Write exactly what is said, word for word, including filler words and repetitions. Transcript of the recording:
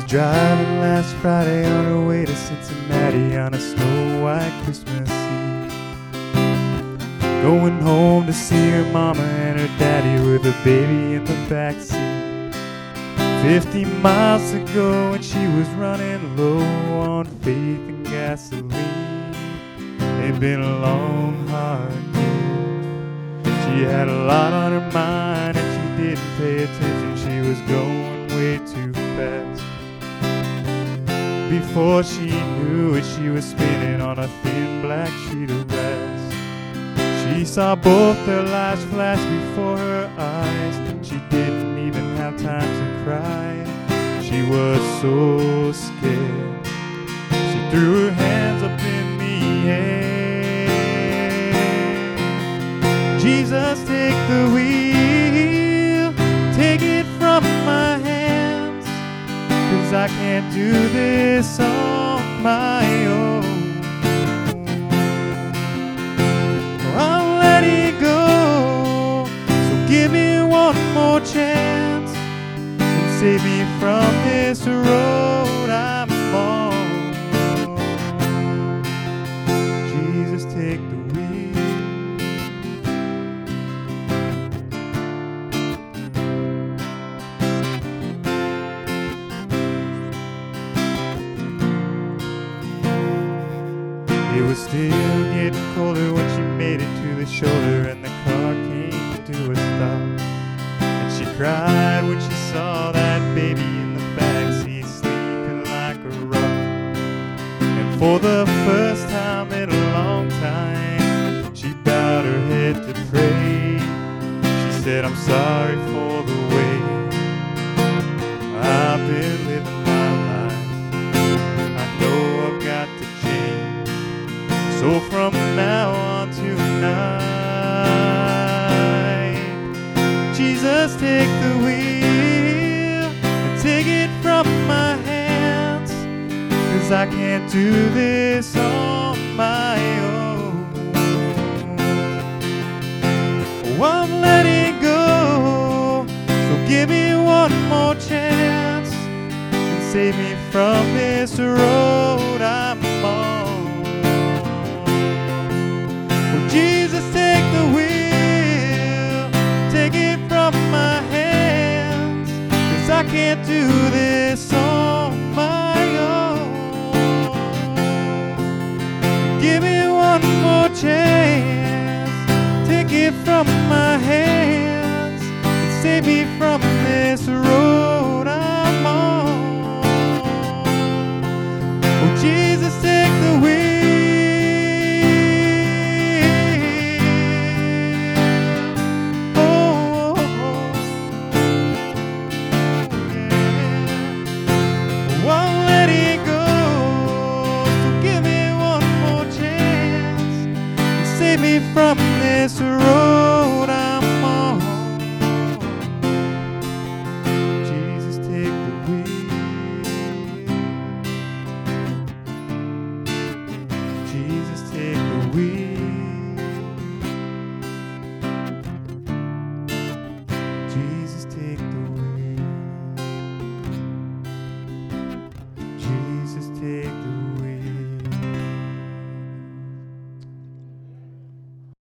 driving last Friday on her way to Cincinnati on a snow-white Christmas Eve. Going home to see her mama and her daddy with a baby in the backseat. Fifty miles to go and she was running low on faith and gasoline. It'd been a long, hard year. She had a lot on her mind and she didn't pay attention. She was going way too fast. Before she knew it, she was spinning on a thin black sheet of glass. She saw both their lives flash before her eyes. She didn't even have time to cry. She was so scared. She threw her hands up in the air. Jesus, take the wheel, take it from my hands, 'cause I can't do this on my own. I'll let it go, so give me one more chance and save me from this road I'm on. Jesus, take the wheel. It was still getting colder when she made it to the shoulder and the car came to a stop. And she cried when she saw that baby in the backseat sleeping like a rock. And for the first time in a long time, she bowed her head to pray. She said, I'm sorry for the way I've been living my life. I know I've got to change. So from now on tonight, Jesus, take the wheel and take it from my hands, 'cause I can't do this on my own. Oh, I'm letting go, so give me one more chance and save me from this road I'm on. Jesus, take the wheel, take it from my hands, 'cause I can't do this on my own. Give me one more chance, take it from my hands, and save me from